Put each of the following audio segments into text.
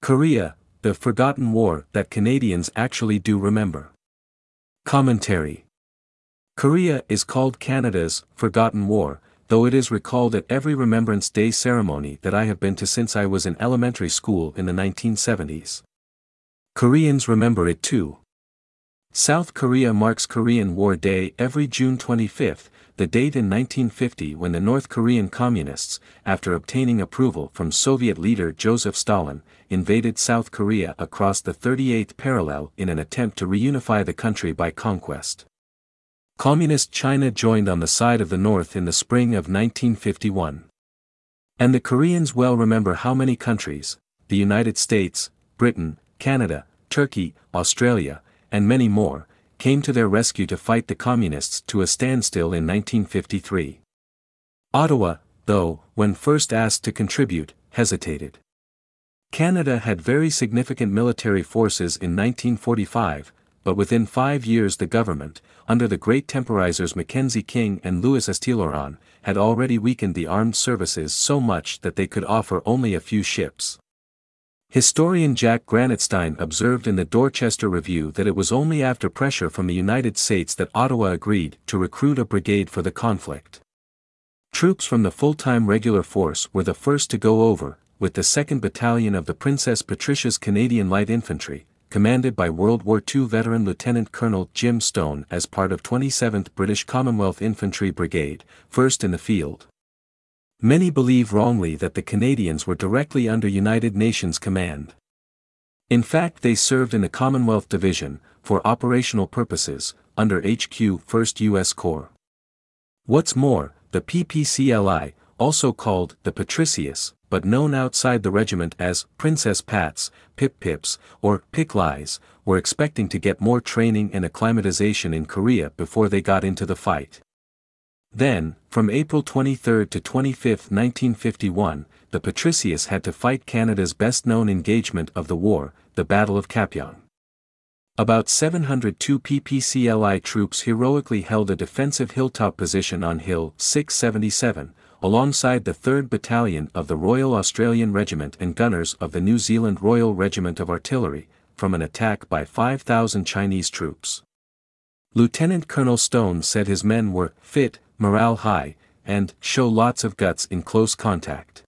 Korea, the forgotten war that Canadians actually do remember. Commentary. Korea is called Canada's forgotten war, though it is recalled at every Remembrance Day ceremony that I have been to since I was in elementary school in the 1970s. Koreans remember it too. South Korea marks Korean War Day every June 25, the date in 1950 when the North Korean Communists, after obtaining approval from Soviet leader Joseph Stalin, invaded South Korea across the 38th parallel in an attempt to reunify the country by conquest. Communist China joined on the side of the North in the spring of 1951. And the Koreans well remember how many countries, the United States, Britain, Canada, Turkey, Australia, and many more, came to their rescue to fight the Communists to a standstill in 1953. Ottawa, though, when first asked to contribute, hesitated. Canada had very significant military forces in 1945, but within 5 years the government, under the great temporizers Mackenzie King and Louis Estienne, had already weakened the armed services so much that they could offer only a few ships. Historian Jack Granatstein observed in the Dorchester Review that it was only after pressure from the United States that Ottawa agreed to recruit a brigade for the conflict. Troops from the full-time regular force were the first to go over, with the 2nd Battalion of the Princess Patricia's Canadian Light Infantry, commanded by World War II veteran Lieutenant Colonel Jim Stone as part of 27th British Commonwealth Infantry Brigade, first in the field. Many believe wrongly that the Canadians were directly under United Nations command. In fact, they served in the Commonwealth Division, for operational purposes, under HQ 1st U.S. Corps. What's more, the PPCLI, also called the Patricius, but known outside the regiment as Princess Pats, Pip Pips, or Picklis, were expecting to get more training and acclimatization in Korea before they got into the fight. Then, from April 23 to 25, 1951, the Patricius had to fight Canada's best-known engagement of the war, the Battle of Kapyong. About 702 PPCLI troops heroically held a defensive hilltop position on Hill 677, alongside the 3rd Battalion of the Royal Australian Regiment and gunners of the New Zealand Royal Regiment of Artillery, from an attack by 5,000 Chinese troops. Lieutenant Colonel Stone said his men were fit, morale high, and show lots of guts in close contact.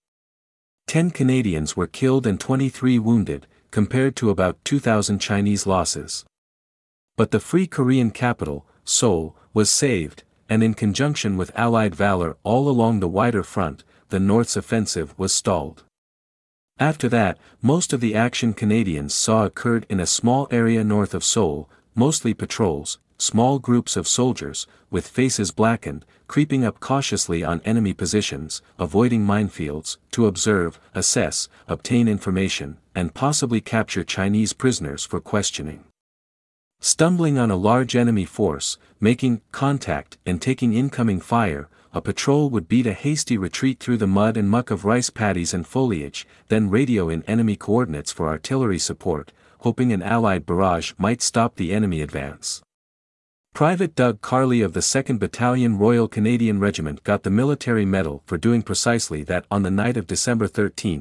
10 Canadians were killed and 23 wounded, compared to about 2,000 Chinese losses. But the Free Korean capital, Seoul, was saved, and in conjunction with Allied valor all along the wider front, the North's offensive was stalled. After that, most of the action Canadians saw occurred in a small area north of Seoul, mostly patrols, small groups of soldiers, with faces blackened, creeping up cautiously on enemy positions, avoiding minefields, to observe, assess, obtain information, and possibly capture Chinese prisoners for questioning. Stumbling on a large enemy force, making contact and taking incoming fire, a patrol would beat a hasty retreat through the mud and muck of rice paddies and foliage, then radio in enemy coordinates for artillery support, hoping an Allied barrage might stop the enemy advance. Private Doug Carley of the 2nd Battalion Royal Canadian Regiment got the military medal for doing precisely that on the night of December 13,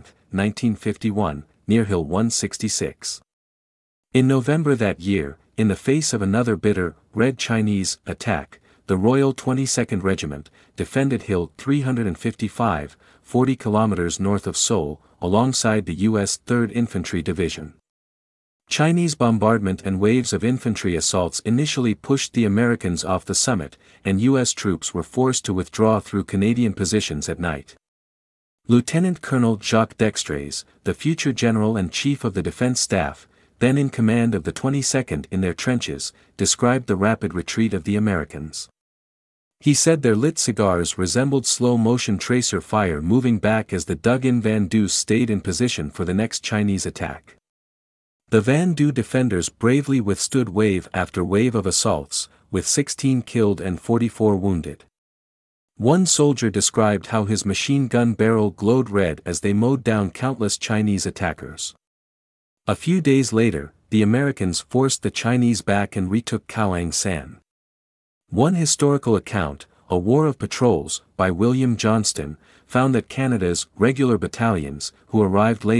1951, near Hill 166. In November that year, in the face of another bitter, Red Chinese attack, the Royal 22nd Regiment defended Hill 355, 40 kilometers north of Seoul, alongside the U.S. 3rd Infantry Division. Chinese bombardment and waves of infantry assaults initially pushed the Americans off the summit, and U.S. troops were forced to withdraw through Canadian positions at night. Lieutenant Colonel Jacques Dextres, the future General and Chief of the Defense Staff, then in command of the 22nd in their trenches, described the rapid retreat of the Americans. He said their lit cigars resembled slow-motion tracer fire moving back as the dug-in Van Deus stayed in position for the next Chinese attack. The Van Deus defenders bravely withstood wave after wave of assaults, with 16 killed and 44 wounded. One soldier described how his machine gun barrel glowed red as they mowed down countless Chinese attackers. A few days later, the Americans forced the Chinese back and retook Khao San. One historical account, A War of Patrols, by William Johnston, found that Canada's regular battalions, who arrived later,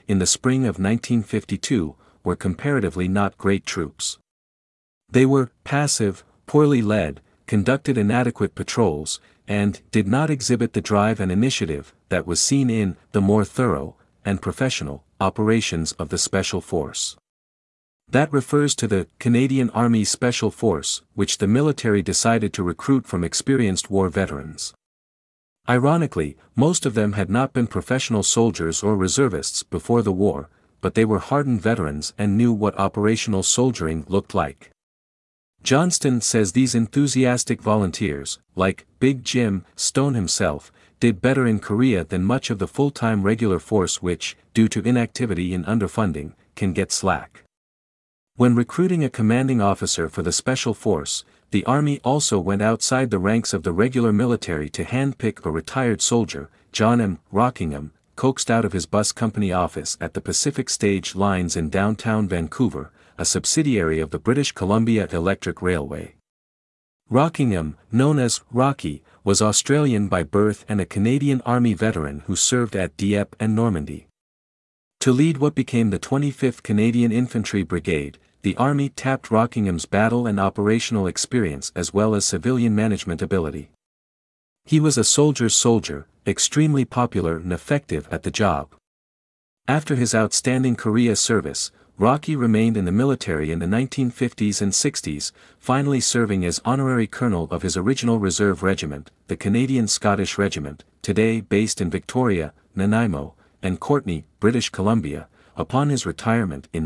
in the spring of 1952, were comparatively not great troops. They were passive, poorly led, conducted inadequate patrols, and did not exhibit the drive and initiative that was seen in the more thorough and professional operations of the Special Force. That refers to the Canadian Army Special Force, which the military decided to recruit from experienced war veterans. Ironically, most of them had not been professional soldiers or reservists before the war, but they were hardened veterans and knew what operational soldiering looked like. Johnston says these enthusiastic volunteers, like Big Jim Stone himself, did better in Korea than much of the full-time regular force which, due to inactivity and underfunding, can get slack. When recruiting a commanding officer for the Special Force, the Army also went outside the ranks of the regular military to handpick a retired soldier, John M. Rockingham, coaxed out of his bus company office at the Pacific Stage Lines in downtown Vancouver, a subsidiary of the British Columbia Electric Railway. Rockingham, known as Rocky, was Australian by birth and a Canadian Army veteran who served at Dieppe and Normandy. To lead what became the 25th Canadian Infantry Brigade, the Army tapped Rockingham's battle and operational experience as well as civilian management ability. He was a soldier's soldier, extremely popular and effective at the job. After his outstanding Korea service, Rocky remained in the military in the 1950s and 60s, finally serving as honorary colonel of his original reserve regiment, the Canadian Scottish Regiment, today based in Victoria, Nanaimo, and Courtenay, British Columbia, upon his retirement in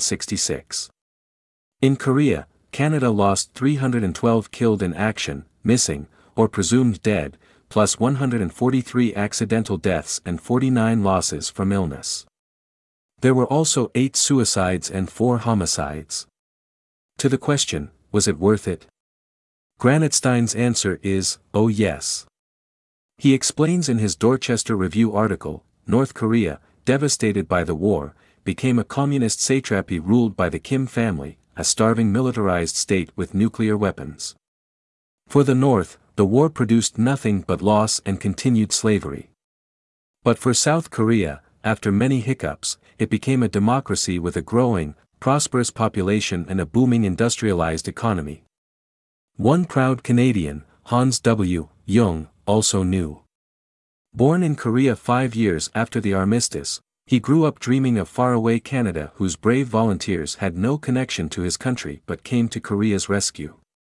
1966. In Korea, Canada lost 312 killed in action, missing, or presumed dead, plus 143 accidental deaths and 49 losses from illness. There were also 8 suicides and 4 homicides. To the question, was it worth it? Granatstein's answer is, oh yes. He explains in his Dorchester Review article, North Korea, devastated by the war, became a communist satrapy ruled by the Kim family, a starving militarized state with nuclear weapons. For the North, the war produced nothing but loss and continued slavery. But for South Korea, after many hiccups, it became a democracy with a growing, prosperous population and a booming industrialized economy. One proud Canadian, Hans W. Jung, also knew. Born in Korea 5 years after the armistice, he grew up dreaming of faraway Canada whose brave volunteers had no connection to his country but came to Korea's rescue.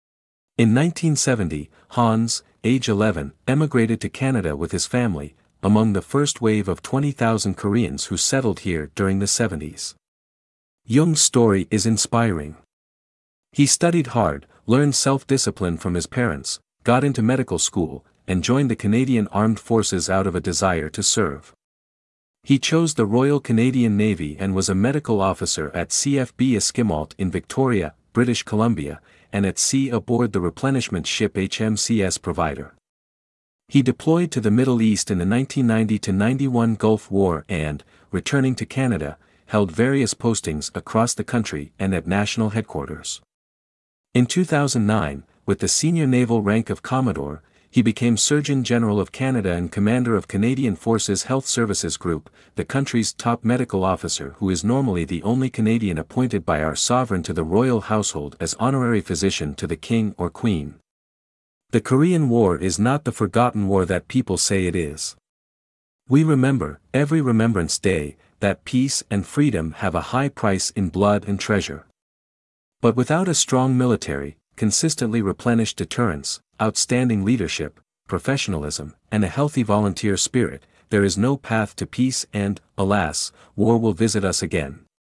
In 1970, Hans, age 11, emigrated to Canada with his family, among the first wave of 20,000 Koreans who settled here during the 70s. Jung's story is inspiring. He studied hard, learned self-discipline from his parents, got into medical school, and joined the Canadian Armed Forces out of a desire to serve. He chose the Royal Canadian Navy and was a medical officer at CFB Esquimalt in Victoria, British Columbia, and at sea aboard the replenishment ship HMCS Provider. He deployed to the Middle East in the 1990-91 Gulf War and, returning to Canada, held various postings across the country and at national headquarters. In 2009, with the senior naval rank of Commodore, he became Surgeon General of Canada and Commander of Canadian Forces Health Services Group, the country's top medical officer who is normally the only Canadian appointed by our sovereign to the royal household as honorary physician to the King or Queen. The Korean War is not the forgotten war that people say it is. We remember, every Remembrance Day, that peace and freedom have a high price in blood and treasure. But without a strong military, consistently replenished deterrence, outstanding leadership, professionalism, and a healthy volunteer spirit, there is no path to peace and, alas, war will visit us again.